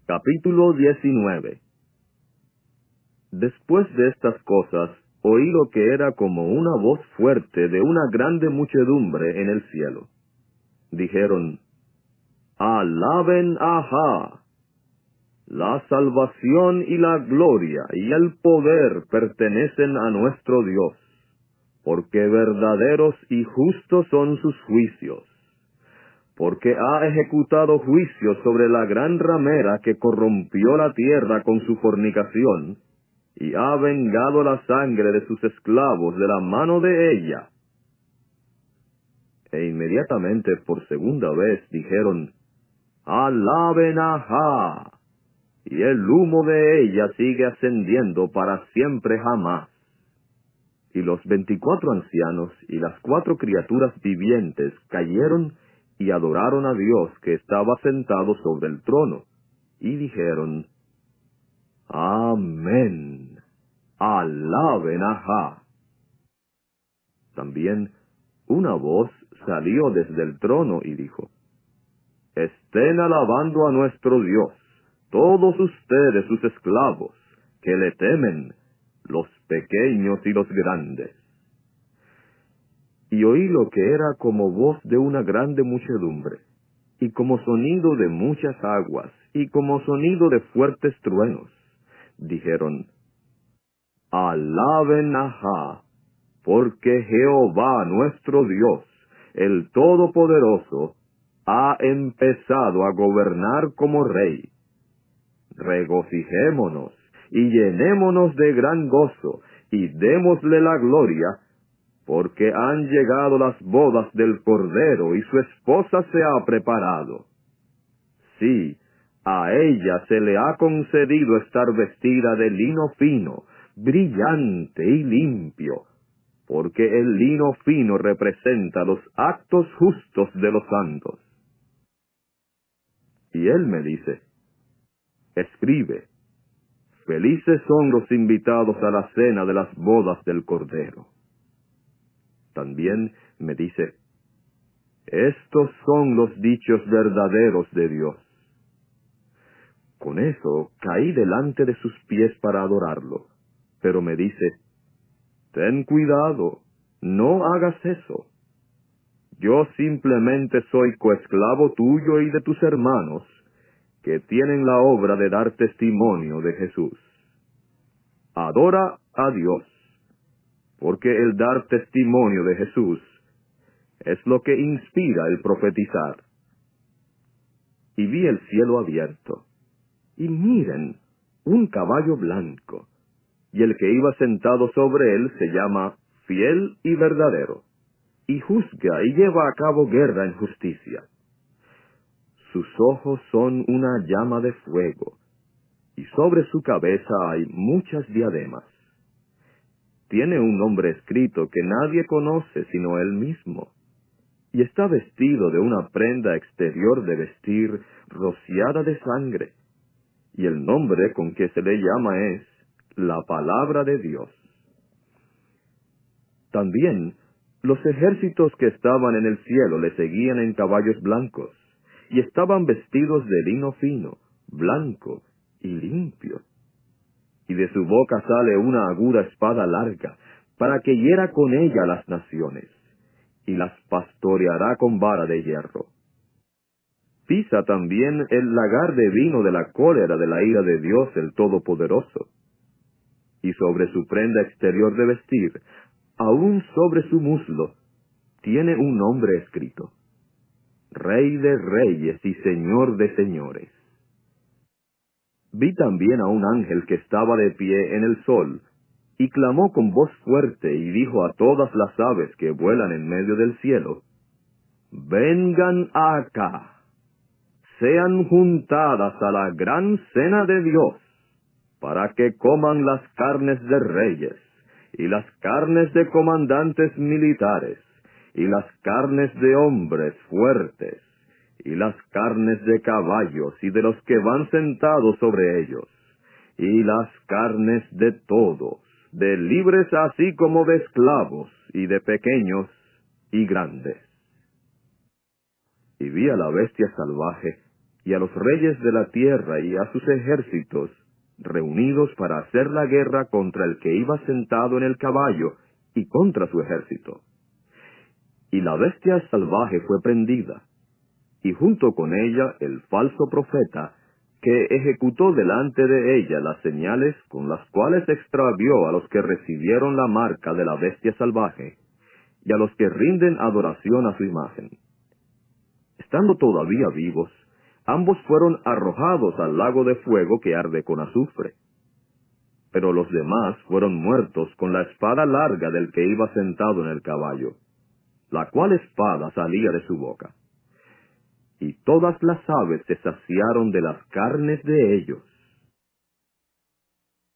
Capítulo 19. Después de estas cosas, oí lo que era como una voz fuerte de una grande muchedumbre en el cielo. Dijeron: Alaben a Jah. La salvación y la gloria y el poder pertenecen a nuestro Dios, porque verdaderos y justos son sus juicios. Porque ha ejecutado juicio sobre la gran ramera que corrompió la tierra con su fornicación, y ha vengado la sangre de sus esclavos de la mano de ella. E inmediatamente por segunda vez dijeron: Alaben a Jah, y el humo de ella sigue ascendiendo para siempre jamás. Y los 24 ancianos y las 4 criaturas vivientes cayeron y adoraron a Dios que estaba sentado sobre el trono, y dijeron: Amén. Alaben a Jah. También una voz salió desde el trono y dijo: Estén alabando a nuestro Dios, todos ustedes sus esclavos, que le temen, los pequeños y los grandes. Y oí lo que era como voz de una grande muchedumbre, y como sonido de muchas aguas, y como sonido de fuertes truenos. Dijeron: Alaben a Jah, porque Jehová nuestro Dios, el Todopoderoso, ha empezado a gobernar como Rey. Regocijémonos y llenémonos de gran gozo, y démosle la gloria, porque han llegado las bodas del Cordero, y su esposa se ha preparado. Sí, a ella se le ha concedido estar vestida de lino fino, brillante y limpio, porque el lino fino representa los actos justos de los santos. Y él me dice: Escribe: Felices son los invitados a la cena de las bodas del Cordero. También me dice: Estos son los dichos verdaderos de Dios. Con eso caí delante de sus pies para adorarlo, pero me dice: Ten cuidado, no hagas eso. Yo simplemente soy coesclavo tuyo y de tus hermanos, que tienen la obra de dar testimonio de Jesús. Adora a Dios, porque el dar testimonio de Jesús es lo que inspira el profetizar. Y vi el cielo abierto, y miren, un caballo blanco, y el que iba sentado sobre él se llama Fiel y Verdadero, y juzga y lleva a cabo guerra en justicia. Sus ojos son una llama de fuego, y sobre su cabeza hay muchas diademas. Tiene un nombre escrito que nadie conoce sino él mismo, y está vestido de una prenda exterior de vestir rociada de sangre, y el nombre con que se le llama es la Palabra de Dios. También los ejércitos que estaban en el cielo le seguían en caballos blancos, y estaban vestidos de lino fino, blanco y limpio. Y de su boca sale una aguda espada larga, para que hiera con ella las naciones, y las pastoreará con vara de hierro. Pisa también el lagar de vino de la cólera de la ira de Dios el Todopoderoso. Y sobre su prenda exterior de vestir, aún sobre su muslo, tiene un nombre escrito: Rey de Reyes y Señor de Señores. Vi también a un ángel que estaba de pie en el sol, y clamó con voz fuerte y dijo a todas las aves que vuelan en medio del cielo: Vengan acá, sean juntadas a la gran cena de Dios, para que coman las carnes de reyes, y las carnes de comandantes militares, y las carnes de hombres fuertes, y las carnes de caballos y de los que van sentados sobre ellos, y las carnes de todos, de libres así como de esclavos, y de pequeños y grandes. Y vi a la bestia salvaje, y a los reyes de la tierra y a sus ejércitos, reunidos para hacer la guerra contra el que iba sentado en el caballo y contra su ejército. Y la bestia salvaje fue prendida, y junto con ella el falso profeta, que ejecutó delante de ella las señales con las cuales extravió a los que recibieron la marca de la bestia salvaje, y a los que rinden adoración a su imagen. Estando todavía vivos, ambos fueron arrojados al lago de fuego que arde con azufre. Pero los demás fueron muertos con la espada larga del que iba sentado en el caballo, la cual espada salía de su boca. Y todas las aves se saciaron de las carnes de ellos,